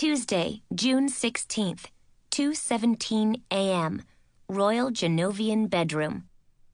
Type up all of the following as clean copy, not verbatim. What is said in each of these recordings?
Tuesday, June 16th, 2:17 a.m., Royal Genovian bedroom.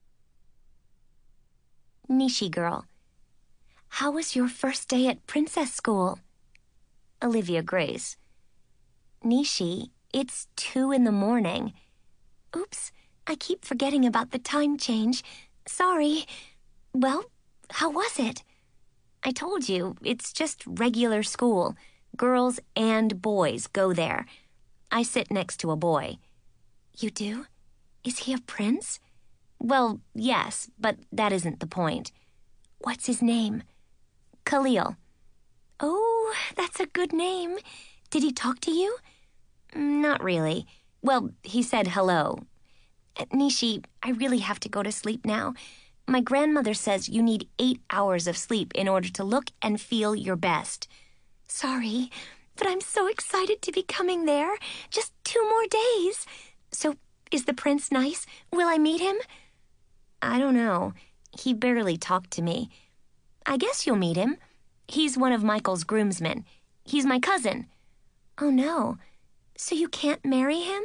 Nishi girl, how was your first day at princess school? Olivia Grace. Nishi, it's 2 in the morning. Oops, I keep forgetting about the time change. Sorry. Well, how was it? I told you, it's just regular school. Girls and boys go there. I sit next to a boy. You do? Is he a prince? Well, yes, but that isn't the point. What's his name? Khalil. Oh, that's a good name. Did he talk to you? Not really. Well, he said hello. Nishi, I really have to go to sleep now. My grandmother says you need 8 hours of sleep in order to look and feel your best. Sorry, but I'm so excited to be coming there. Just 2 more days. So, is the prince nice? Will I meet him? I don't know. He barely talked to me. I guess you'll meet him. He's one of Michael's groomsmen. He's my cousin. Oh no. So you can't marry him?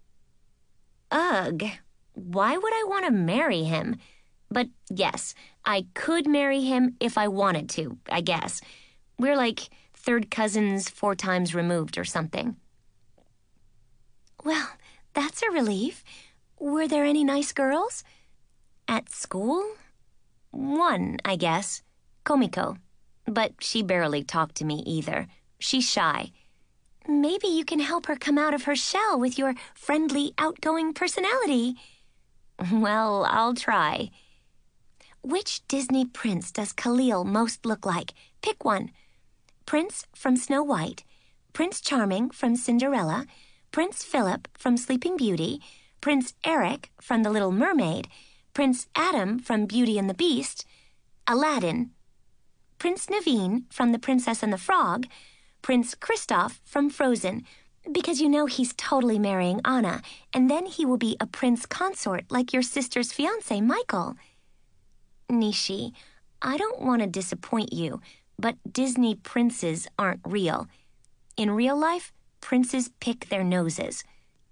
Ugh. Why would I want to marry him? But yes, I could marry him if I wanted to, I guess. We're like 3rd cousins 4 times removed or something. Well, that's a relief. Were there any nice girls? At school? 1, I guess. Komiko. But she barely talked to me either. She's shy. Maybe you can help her come out of her shell with your friendly, outgoing personality. Well, I'll try. Which Disney prince does Khalil most look like? Pick one. Prince from Snow White, Prince Charming from Cinderella, Prince Philip from Sleeping Beauty, Prince Eric from The Little Mermaid, Prince Adam from Beauty and the Beast, Aladdin, Prince Naveen from The Princess and the Frog, Prince Kristoff from Frozen, because you know he's totally marrying Anna, and then he will be a prince consort like your sister's fiancé, Michael. Nishi, I don't want to disappoint you, but Disney princes aren't real. In real life, princes pick their noses.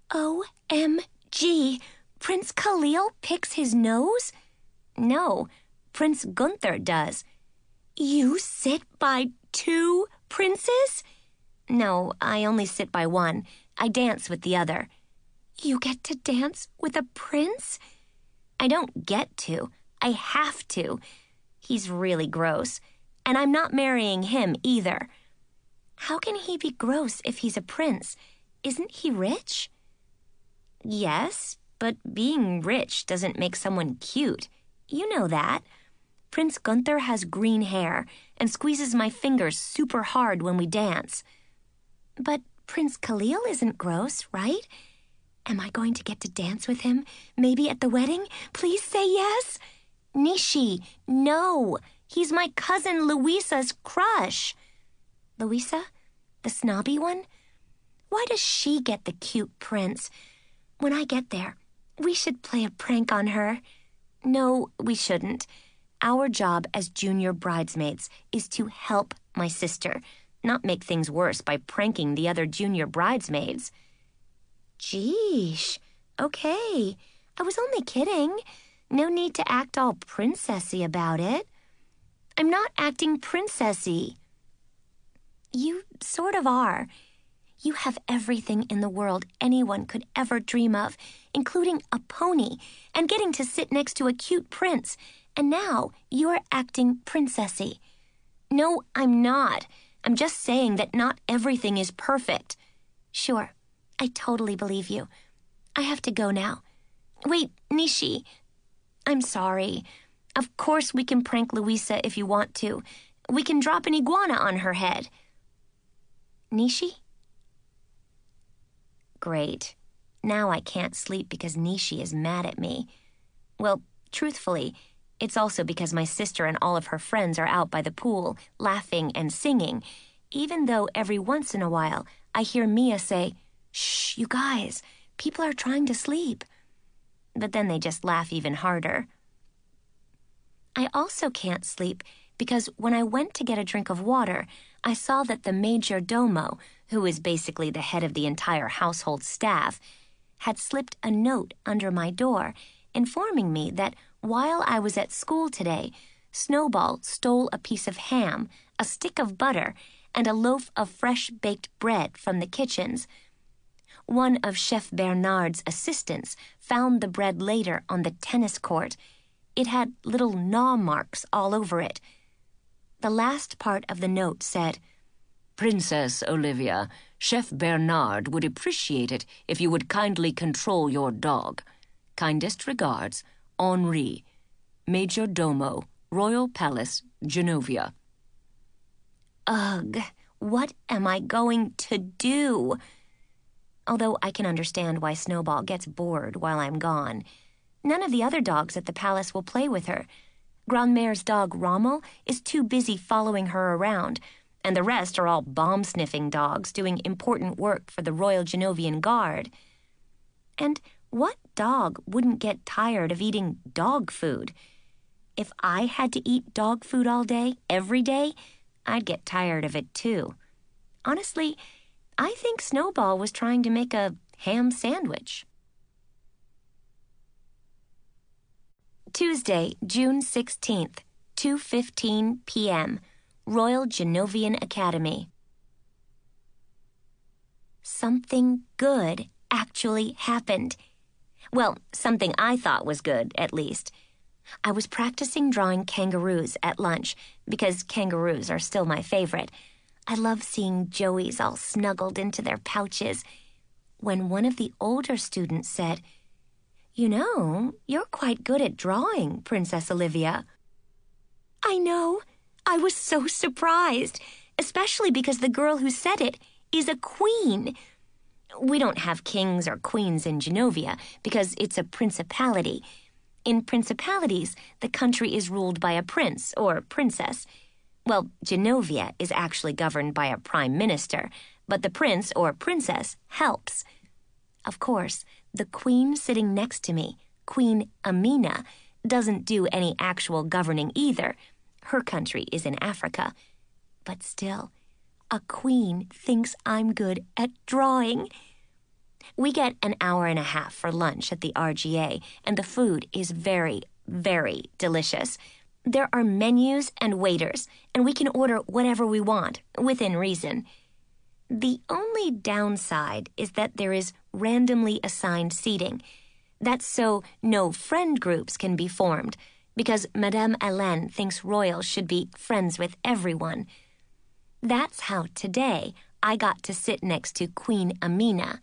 OMG! Prince Khalil picks his nose? No, Prince Gunther does. You sit by 2 princes? No, I only sit by 1. I dance with the other. You get to dance with a prince? I don't get to. I have to. He's really gross. And I'm not marrying him either. How can he be gross if he's a prince? Isn't he rich? Yes, but being rich doesn't make someone cute. You know that. Prince Gunther has green hair and squeezes my fingers super hard when we dance. But Prince Khalil isn't gross, right? Am I going to get to dance with him? Maybe at the wedding? Please say yes. Nishi, no. He's my cousin Louisa's crush. Louisa? The snobby one? Why does she get the cute prince? When I get there, we should play a prank on her. No, we shouldn't. Our job as junior bridesmaids is to help my sister, not make things worse by pranking the other junior bridesmaids. Geesh. Okay. I was only kidding. No need to act all princessy about it. I'm not acting princessy. You sort of are. You have everything in the world anyone could ever dream of, including a pony and getting to sit next to a cute prince. And now you're acting princessy. No, I'm not. I'm just saying that not everything is perfect. Sure, I totally believe you. I have to go now. Wait, Nishi. I'm sorry. Of course we can prank Louisa if you want to. We can drop an iguana on her head. Nishi? Great. Now I can't sleep because Nishi is mad at me. Well, truthfully, it's also because my sister and all of her friends are out by the pool, laughing and singing, even though every once in a while I hear Mia say, "Shh, you guys, people are trying to sleep." But then they just laugh even harder. I also can't sleep because when I went to get a drink of water, I saw that the major domo, who is basically the head of the entire household staff, had slipped a note under my door informing me that while I was at school today, Snowball stole a piece of ham, a stick of butter, and a loaf of fresh baked bread from the kitchens. One of Chef Bernard's assistants found the bread later on the tennis court. It had little gnaw marks all over it. The last part of the note said, "Princess Olivia, Chef Bernard would appreciate it if you would kindly control your dog. Kindest regards, Henri, Major Domo, Royal Palace, Genovia." Ugh, what am I going to do? Although I can understand why Snowball gets bored while I'm gone. None of the other dogs at the palace will play with her. Grandmère's dog Rommel is too busy following her around, and the rest are all bomb-sniffing dogs doing important work for the Royal Genovian Guard. And what dog wouldn't get tired of eating dog food? If I had to eat dog food all day, every day, I'd get tired of it too. Honestly, I think Snowball was trying to make a ham sandwich. Tuesday, June 16th, 2:15 p.m., Royal Genovian Academy. Something good actually happened. Well, something I thought was good, at least. I was practicing drawing kangaroos at lunch because kangaroos are still my favorite. I love seeing joeys all snuggled into their pouches. When one of the older students said, "You know, you're quite good at drawing, Princess Olivia." I know. I was so surprised, especially because the girl who said it is a queen. We don't have kings or queens in Genovia because it's a principality. In principalities, the country is ruled by a prince or princess. Well, Genovia is actually governed by a prime minister, but the prince or princess helps. Of course, the queen sitting next to me, Queen Amina, doesn't do any actual governing either. Her country is in Africa. But still, a queen thinks I'm good at drawing. We get an hour and a half for lunch at the RGA, and the food is very, very delicious. There are menus and waiters, and we can order whatever we want, within reason. The only downside is that there is randomly assigned seating. That's so no friend groups can be formed, because Madame Hélène thinks royals should be friends with everyone. That's how today I got to sit next to Queen Amina.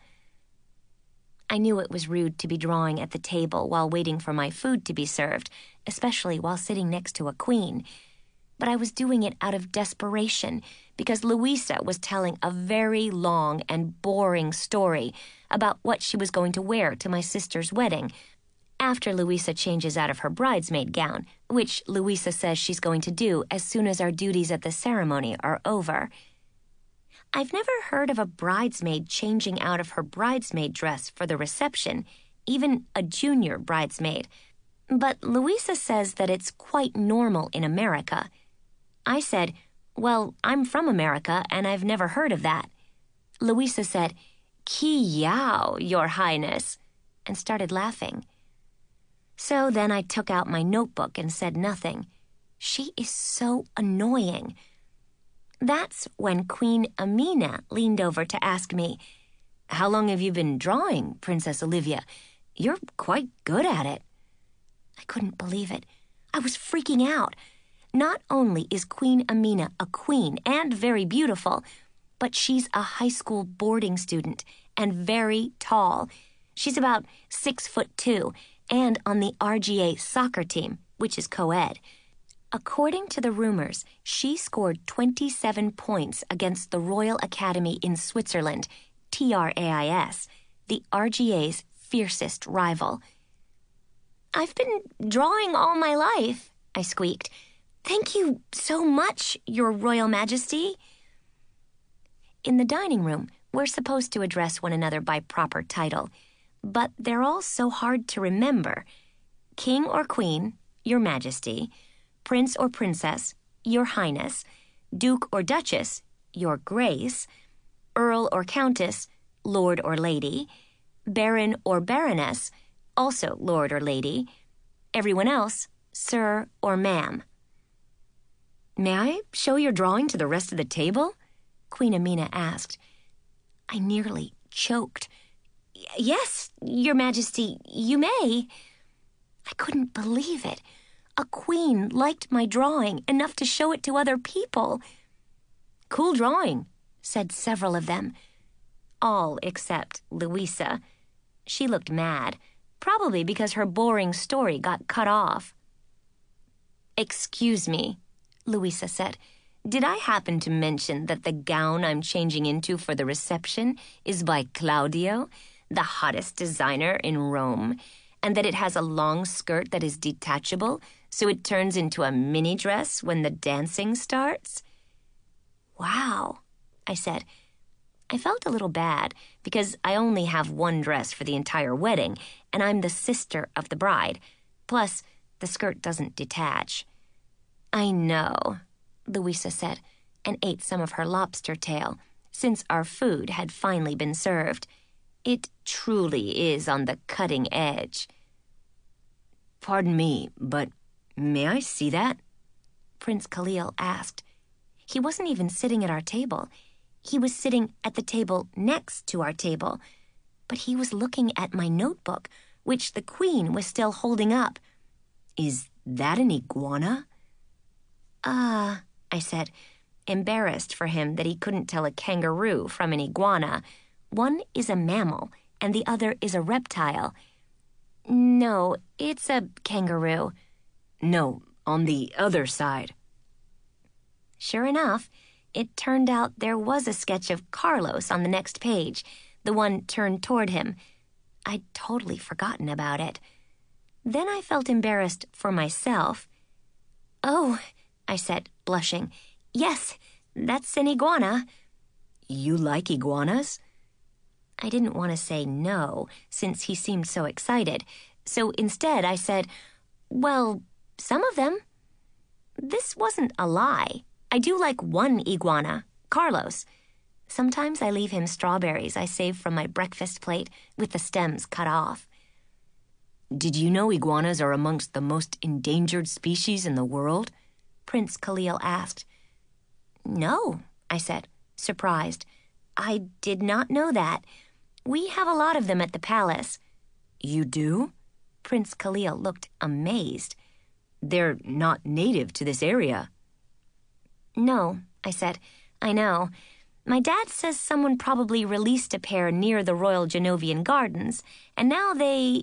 I knew it was rude to be drawing at the table while waiting for my food to be served, especially while sitting next to a queen. But I was doing it out of desperation because Louisa was telling a very long and boring story about what she was going to wear to my sister's wedding, after Louisa changes out of her bridesmaid gown, which Louisa says she's going to do as soon as our duties at the ceremony are over. I've never heard of a bridesmaid changing out of her bridesmaid dress for the reception, even a junior bridesmaid. But Louisa says that it's quite normal in America. I said, "Well, I'm from America, and I've never heard of that." Louisa said, "Ki yao, Your Highness," and started laughing. So then I took out my notebook and said nothing. She is so annoying. That's when Queen Amina leaned over to ask me, "How long have you been drawing, Princess Olivia? You're quite good at it." I couldn't believe it. I was freaking out. Not only is Queen Amina a queen and very beautiful, but she's a high school boarding student and very tall. She's about 6'2" and on the RGA soccer team, which is co-ed. According to the rumors, she scored 27 points against the Royal Academy in Switzerland, TRAIS, the RGA's fiercest rival. "I've been drawing all my life," I squeaked. "Thank you so much, Your Royal Majesty." In the dining room, we're supposed to address one another by proper title, but they're all so hard to remember. King or Queen, Your Majesty. Prince or Princess, Your Highness. Duke or Duchess, Your Grace, Earl or Countess, Lord or Lady, Baron or Baroness, also Lord or Lady, everyone else, Sir or Ma'am. May I show your drawing to the rest of the table? Queen Amina asked. I nearly choked. Yes, Your Majesty, you may. I couldn't believe it. A queen liked my drawing enough to show it to other people. Cool drawing, said several of them. All except Louisa. She looked mad, probably because her boring story got cut off. Excuse me, Louisa said. Did I happen to mention that the gown I'm changing into for the reception is by Claudio, the hottest designer in Rome, and that it has a long skirt that is detachable, so it turns into a mini dress when the dancing starts? Wow, I said. I felt a little bad because I only have one dress for the entire wedding, and I'm the sister of the bride. Plus, the skirt doesn't detach. I know, Louisa said, and ate some of her lobster tail, since our food had finally been served. It truly is on the cutting edge. Pardon me, but may I see that? Prince Khalil asked. He wasn't even sitting at our table. He was sitting at the table next to our table, but he was looking at my notebook, which the Queen was still holding up. Is that an iguana? I said, embarrassed for him that he couldn't tell a kangaroo from an iguana. One is a mammal, and the other is a reptile. No, it's a kangaroo. No, on the other side. Sure enough, it turned out there was a sketch of Carlos on the next page, the one turned toward him. I'd totally forgotten about it. Then I felt embarrassed for myself. Oh, I said, blushing. Yes, that's an iguana. You like iguanas? I didn't want to say no, since he seemed so excited, so instead I said, well, some of them. This wasn't a lie. I do like one iguana, Carlos. Sometimes I leave him strawberries I saved from my breakfast plate with the stems cut off. Did you know iguanas are amongst the most endangered species in the world? Prince Khalil asked. No, I said, surprised. I did not know that. We have a lot of them at the palace. You do? Prince Khalil looked amazed. They're not native to this area. No, I said. I know. My dad says someone probably released a pair near the Royal Genovian Gardens, and now they,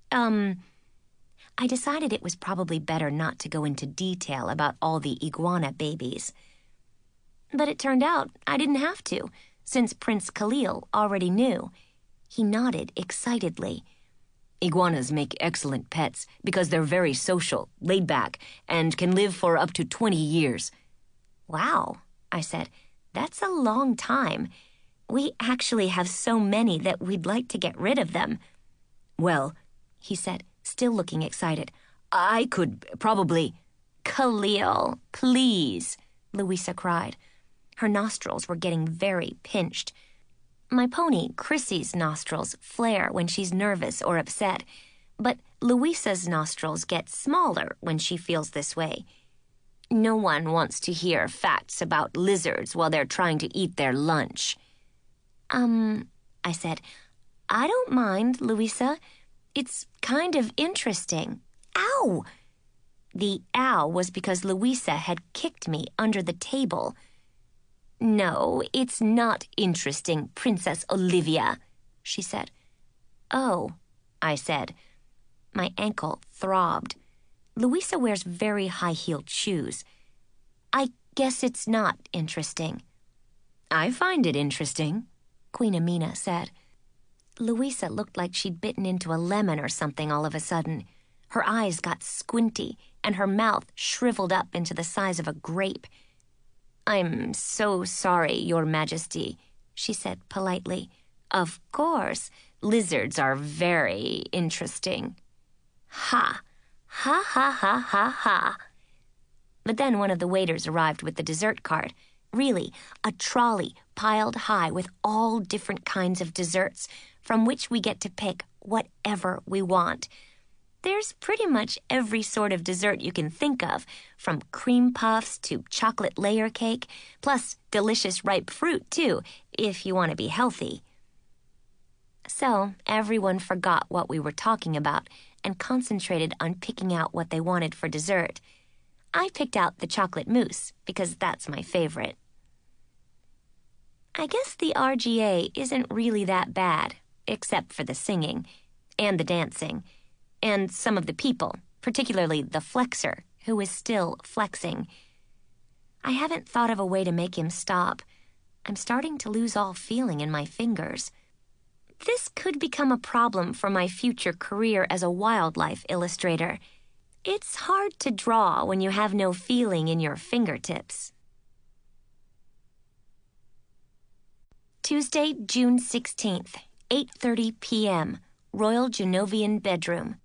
I decided it was probably better not to go into detail about all the iguana babies. But it turned out I didn't have to, since Prince Khalil already knew. He nodded excitedly. Iguanas make excellent pets because they're very social, laid back, and can live for up to 20 years. Wow, I said. That's a long time. We actually have so many that we'd like to get rid of them. Well, he said, still looking excited. I could probably... Khalil, please, Louisa cried. Her nostrils were getting very pinched. My pony, Chrissy's nostrils flare when she's nervous or upset, but Louisa's nostrils get smaller when she feels this way. No one wants to hear facts about lizards while they're trying to eat their lunch. I said, I don't mind, Louisa. It's kind of interesting. Ow! The ow was because Louisa had kicked me under the table. No, it's not interesting, Princess Olivia, she said. Oh, I said. My ankle throbbed. Louisa wears very high-heeled shoes. I guess it's not interesting. I find it interesting, Queen Amina said. Louisa looked like she'd bitten into a lemon or something all of a sudden. Her eyes got squinty, and her mouth shriveled up into the size of a grape. I'm so sorry, Your Majesty, she said politely. Of course, lizards are very interesting. Ha! Ha ha ha ha ha. But then one of the waiters arrived with the dessert cart, Really, a trolley piled high with all different kinds of desserts, from which we get to pick whatever we want. There's pretty much every sort of dessert you can think of, from cream puffs to chocolate layer cake, plus delicious ripe fruit, too, if you want to be healthy. So everyone forgot what we were talking about and concentrated on picking out what they wanted for dessert. I picked out the chocolate mousse because that's my favorite. I guess the RGA isn't really that bad, except for the singing and the dancing and some of the people, particularly the flexor, who is still flexing. I haven't thought of a way to make him stop. I'm starting to lose all feeling in my fingers. This could become a problem for my future career as a wildlife illustrator. It's hard to draw when you have no feeling in your fingertips. Tuesday, June 16th, 8:30 p.m., Royal Genovian bedroom.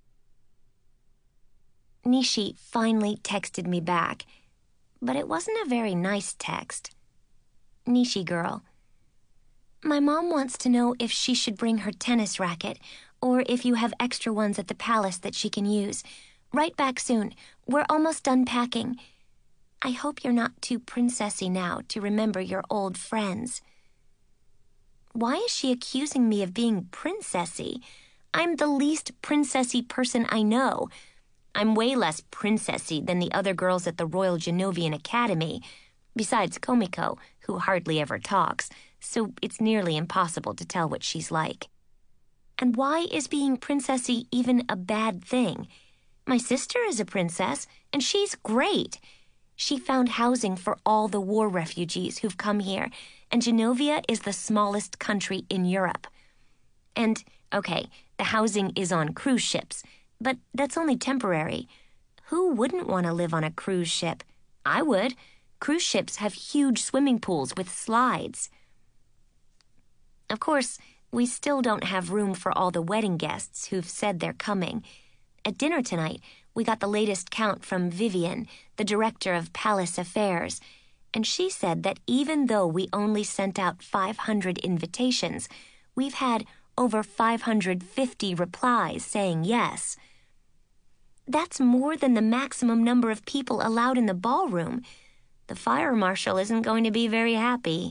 Nishi finally texted me back, but it wasn't a very nice text. Nishi girl. My mom wants to know if she should bring her tennis racket, or if you have extra ones at the palace that she can use. Write back soon. We're almost done packing. I hope you're not too princessy now to remember your old friends. Why is she accusing me of being princessy? I'm the least princessy person I know. I'm way less princessy than the other girls at the Royal Genovian Academy, besides Komiko, who hardly ever talks, so it's nearly impossible to tell what she's like. And why is being princessy even a bad thing? My sister is a princess, and she's great. She found housing for all the war refugees who've come here, and Genovia is the smallest country in Europe. And, okay, the housing is on cruise ships, but that's only temporary. Who wouldn't want to live on a cruise ship? I would. Cruise ships have huge swimming pools with slides. Of course, we still don't have room for all the wedding guests who've said they're coming. At dinner tonight, we got the latest count from Vivian, the director of Palace Affairs, and she said that even though we only sent out 500 invitations, we've had over 550 replies saying yes. That's more than the maximum number of people allowed in the ballroom. The fire marshal isn't going to be very happy.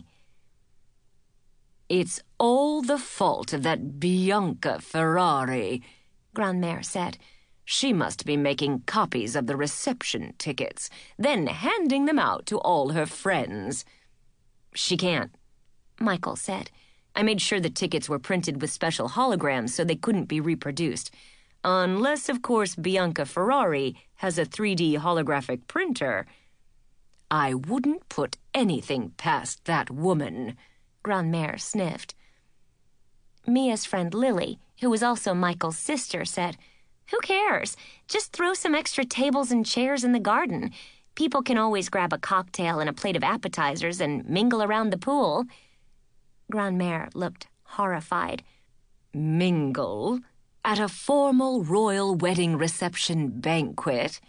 It's all the fault of that Bianca Ferrari, Grandmère said. She must be making copies of the reception tickets, then handing them out to all her friends. She can't, Michael said. I made sure the tickets were printed with special holograms so they couldn't be reproduced. Unless, of course, Bianca Ferrari has a 3D holographic printer. I wouldn't put anything past that woman, Grandmère sniffed. Mia's friend Lily, who was also Michael's sister, said, Who cares? Just throw some extra tables and chairs in the garden. People can always grab a cocktail and a plate of appetizers and mingle around the pool. Grandmère looked horrified. Mingle? At a formal royal wedding reception banquet?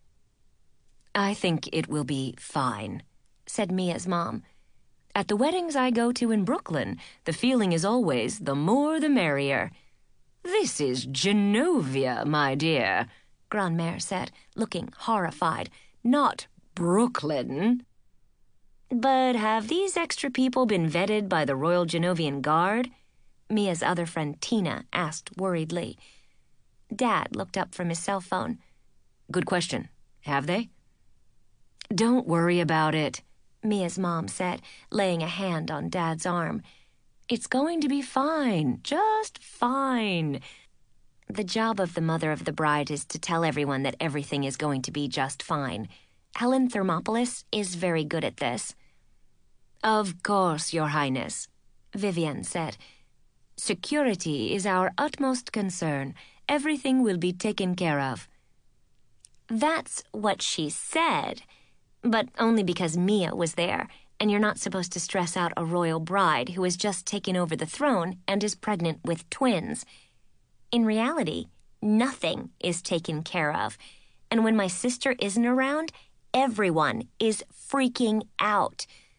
I think it will be fine, said Mia's mom. At the weddings I go to in Brooklyn, the feeling is always the more the merrier. This is Genovia, my dear, Grandmère said, looking horrified. Not Brooklyn. But have these extra people been vetted by the Royal Genovian Guard? Mia's other friend Tina asked worriedly. Dad looked up from his cell phone. Good question. Have they? Don't worry about it, Mia's mom said, laying a hand on Dad's arm. It's going to be fine, just fine. The job of the mother of the bride is to tell everyone that everything is going to be just fine. Helen Thermopolis is very good at this. Of course, Your Highness, Vivian said. Security is our utmost concern. Everything will be taken care of. That's what she said, but only because Mia was there, and you're not supposed to stress out a royal bride who has just taken over the throne and is pregnant with twins. In reality, nothing is taken care of, and when my sister isn't around, everyone is freaking out.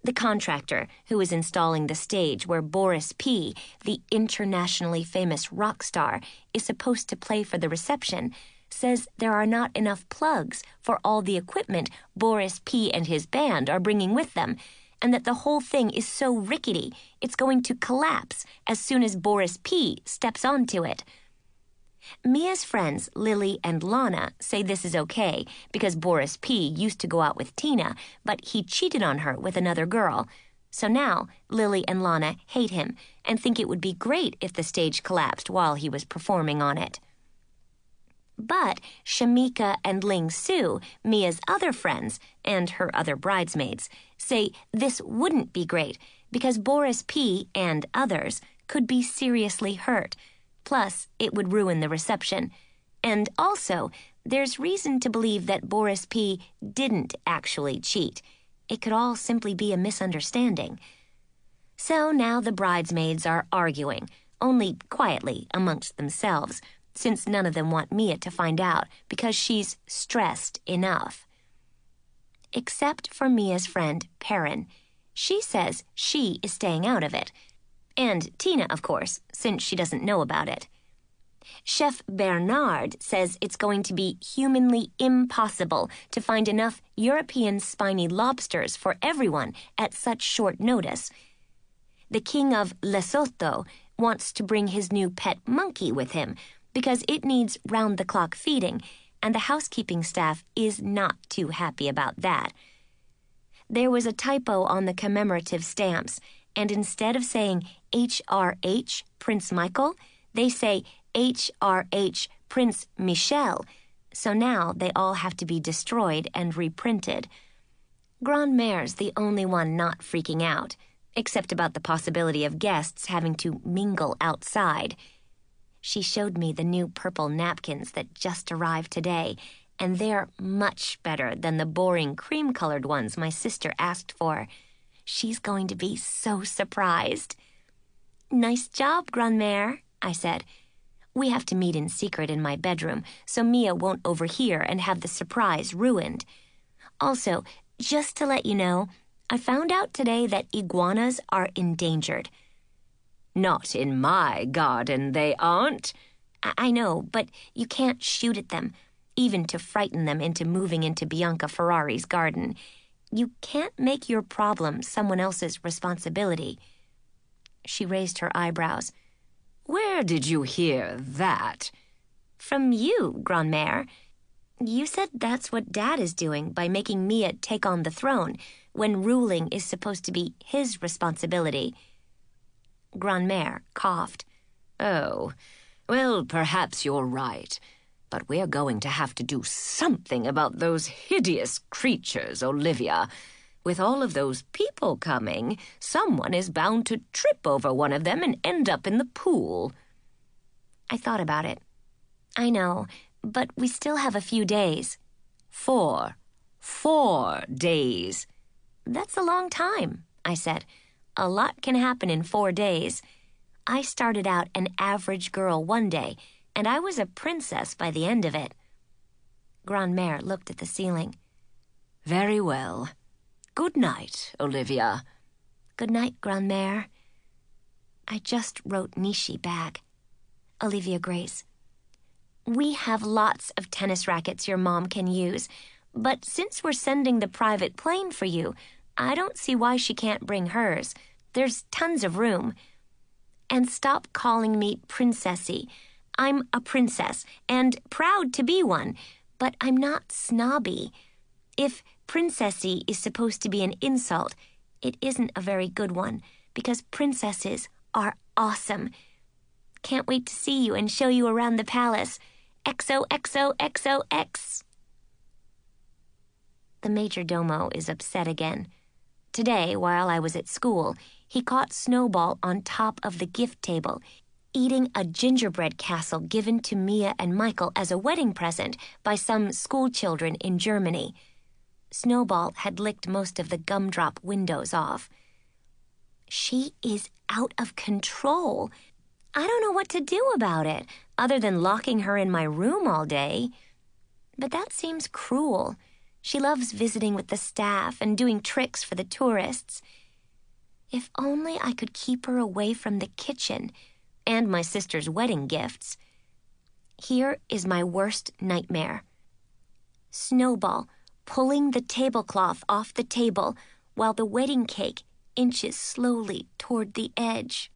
The contractor who is installing the stage where Boris P., the internationally famous rock star, is supposed to play for the reception, says there are not enough plugs for all the equipment Boris P. and his band are bringing with them, and that the whole thing is so rickety it's going to collapse as soon as Boris P. steps onto it. Mia's friends Lily and Lana say this is okay because Boris P. used to go out with Tina, but he cheated on her with another girl. So now Lily and Lana hate him and think it would be great if the stage collapsed while he was performing on it. But Shamika and Ling Su, Mia's other friends, and her other bridesmaids, say this wouldn't be great because Boris P. and others could be seriously hurt. Plus, it would ruin the reception. And also, there's reason to believe that Boris P. didn't actually cheat. It could all simply be a misunderstanding. So now the bridesmaids are arguing, only quietly amongst themselves, since none of them want Mia to find out because she's stressed enough. Except for Mia's friend, Perrin. She says she is staying out of it. And Tina, of course, since she doesn't know about it. Chef Bernard says it's going to be humanly impossible to find enough European spiny lobsters for everyone at such short notice. The king of Lesotho wants to bring his new pet monkey with him because it needs round-the-clock feeding, and the housekeeping staff is not too happy about that. There was a typo on the commemorative stamps, and instead of saying HRH Prince Michael, they say HRH Prince Michel, so now they all have to be destroyed and reprinted. Grandmère's the only one not freaking out, except about the possibility of guests having to mingle outside. She showed me the new purple napkins that just arrived today, and they're much better than the boring cream-colored ones my sister asked for. She's going to be so surprised. Nice job, Grandmère, I said. We have to meet in secret in my bedroom, so Mia won't overhear and have the surprise ruined. Also, just to let you know, I found out today that iguanas are endangered. Not in my garden, they aren't. I know, but you can't shoot at them, even to frighten them into moving into Bianca Ferrari's garden. You can't make your problem someone else's responsibility. She raised her eyebrows. Where did you hear that? From you, Grandmère. You said that's what Dad is doing by making Mia take on the throne, when ruling is supposed to be his responsibility. Grandmère coughed. Oh, well, perhaps you're right. But we're going to have to do something about those hideous creatures, Olivia. With all of those people coming, someone is bound to trip over one of them and end up in the pool. I thought about it. I know, but we still have a few days. 4 days. That's a long time, I said. A lot can happen in 4 days. I started out an average girl one day, and I was a princess by the end of it. Grandmère looked at the ceiling. Very well. Good night, Olivia. Good night, Grandmère. I just wrote Nishi back. Olivia Grace. We have lots of tennis rackets your mom can use, but since we're sending the private plane for you, I don't see why she can't bring hers. There's tons of room. And stop calling me princessy. I'm a princess, and proud to be one, but I'm not snobby. If princessy is supposed to be an insult, it isn't a very good one, because princesses are awesome. Can't wait to see you and show you around the palace. XOXOXOX. The major domo is upset again. Today, while I was at school, he caught Snowball on top of the gift table, eating a gingerbread castle given to Mia and Michael as a wedding present by some school children in Germany. Snowball had licked most of the gumdrop windows off. She is out of control. I don't know what to do about it, other than locking her in my room all day. But that seems cruel. She loves visiting with the staff and doing tricks for the tourists. If only I could keep her away from the kitchen and my sister's wedding gifts. Here is my worst nightmare. Snowball pulling the tablecloth off the table while the wedding cake inches slowly toward the edge.